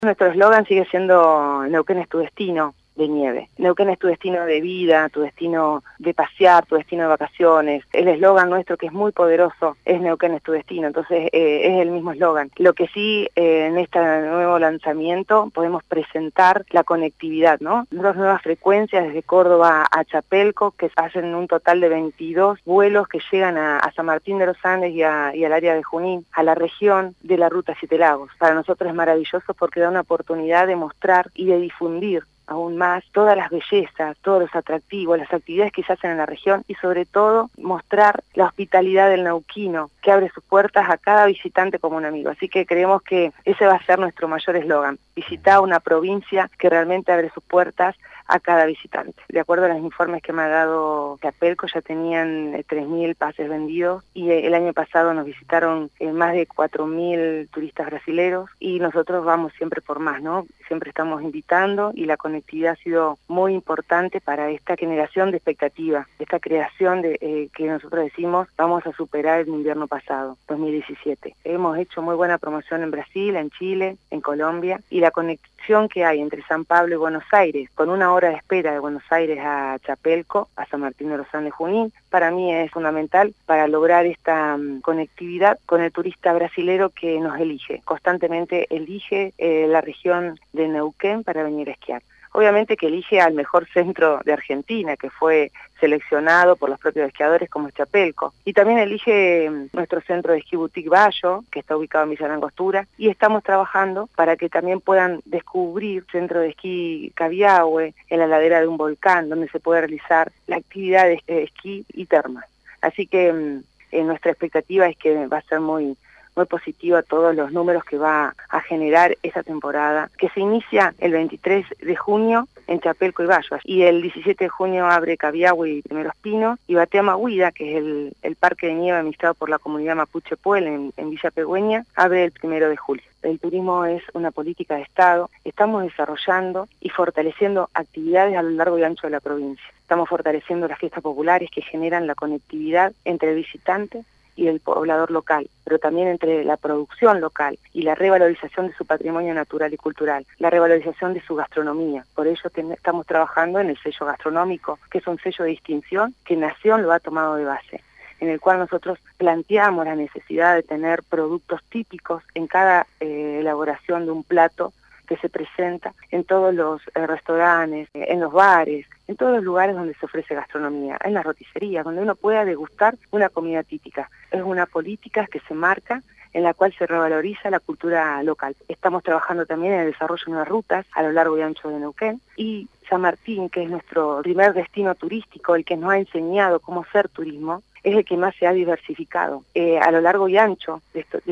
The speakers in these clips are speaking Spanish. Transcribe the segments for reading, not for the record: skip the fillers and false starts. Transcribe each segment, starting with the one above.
Nuestro eslogan sigue siendo Neuquén es tu destino de nieve. Neuquén es tu destino de vida, tu destino de pasear, tu destino de vacaciones. El eslogan nuestro, que es muy poderoso, es Neuquén es tu destino. Entonces es el mismo eslogan. Lo que sí, en este nuevo lanzamiento podemos presentar la conectividad, ¿no? Dos nuevas frecuencias desde Córdoba a Chapelco, que hacen un total de 22 vuelos que llegan a San Martín de los Andes y al área de Junín, a la región de la Ruta Siete Lagos. Para nosotros es maravilloso porque da una oportunidad de mostrar y de difundir aún más todas las bellezas, todos los atractivos, las actividades que se hacen en la región y sobre todo mostrar la hospitalidad del neuquino, que abre sus puertas a cada visitante como un amigo. Así que creemos que ese va a ser nuestro mayor eslogan: visitar una provincia que realmente abre sus puertas a cada visitante. De acuerdo a los informes que me ha dado Chapelco, ya tenían 3.000 pases vendidos y el año pasado nos visitaron más de 4.000 turistas brasileros y nosotros vamos siempre por más, ¿no? Siempre estamos invitando y la conectividad ha sido muy importante para esta generación de expectativa, esta creación de que nosotros decimos vamos a superar el invierno pasado, 2017. Hemos hecho muy buena promoción en Brasil, en Chile, en Colombia, y la conexión que hay entre San Pablo y Buenos Aires, con una hora de espera de Buenos Aires a Chapelco, a San Martín de los Andes, Junín, para mí es fundamental para lograr esta conectividad con el turista brasilero que nos elige. Constantemente elige la región de Neuquén para venir a esquiar. Obviamente que elige al mejor centro de Argentina, que fue seleccionado por los propios esquiadores como es Chapelco. Y también elige nuestro centro de esquí Boutique Bayo, que está ubicado en Villa Langostura, y estamos trabajando para que también puedan descubrir centro de esquí Cabiahue, en la ladera de un volcán, donde se puede realizar la actividad de esquí y termas. Así que nuestra expectativa es que va a ser muy positiva todos los números que va a generar esa temporada, que se inicia el 23 de junio en Chapelco y Bayo, y el 17 de junio abre Cabiahue y Primeros Pinos, y Bateama Huida, que es el parque de nieve administrado por la comunidad Mapuche Puel en Villa Pegüeña, abre el 1 de julio. El turismo es una política de Estado. Estamos desarrollando y fortaleciendo actividades a lo largo y ancho de la provincia. Estamos fortaleciendo las fiestas populares que generan la conectividad entre el visitante y el poblador local, pero también entre la producción local y la revalorización de su patrimonio natural y cultural, la revalorización de su gastronomía. Por ello estamos trabajando en el sello gastronómico, que es un sello de distinción que Nación lo ha tomado de base, en el cual nosotros planteamos la necesidad de tener productos típicos en cada elaboración de un plato que se presenta en todos los restaurantes, en los bares, en todos los lugares donde se ofrece gastronomía, en la roticería, donde uno pueda degustar una comida típica. Es una política que se marca en la cual se revaloriza la cultura local. Estamos trabajando también en el desarrollo de unas rutas a lo largo y ancho de Neuquén, y San Martín, que es nuestro primer destino turístico, el que nos ha enseñado cómo hacer turismo, es el que más se ha diversificado a lo largo y ancho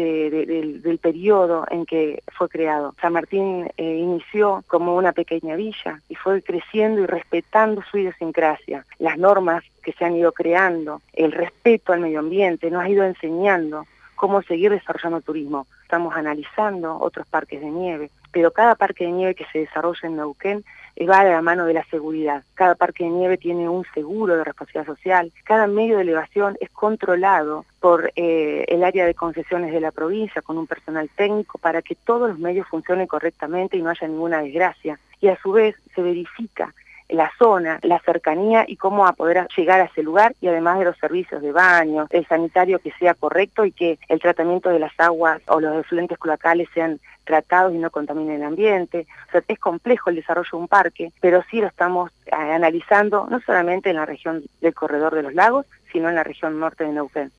del periodo en que fue creado. San Martín inició como una pequeña villa y fue creciendo y respetando su idiosincrasia. Las normas que se han ido creando, el respeto al medio ambiente, nos ha ido enseñando cómo seguir desarrollando turismo. Estamos analizando otros parques de nieve, pero cada parque de nieve que se desarrolla en Neuquén va de la mano de la seguridad. Cada parque de nieve tiene un seguro de responsabilidad social, cada medio de elevación es controlado por el área de concesiones de la provincia con un personal técnico para que todos los medios funcionen correctamente y no haya ninguna desgracia. Y a su vez se verifica la zona, la cercanía y cómo a poder llegar a ese lugar, y además de los servicios de baño, el sanitario que sea correcto y que el tratamiento de las aguas o los efluentes cloacales sean tratados y no contaminen el ambiente. O sea, es complejo el desarrollo de un parque, pero sí lo estamos analizando no solamente en la región del Corredor de los Lagos, sino en la región norte de Neuquén.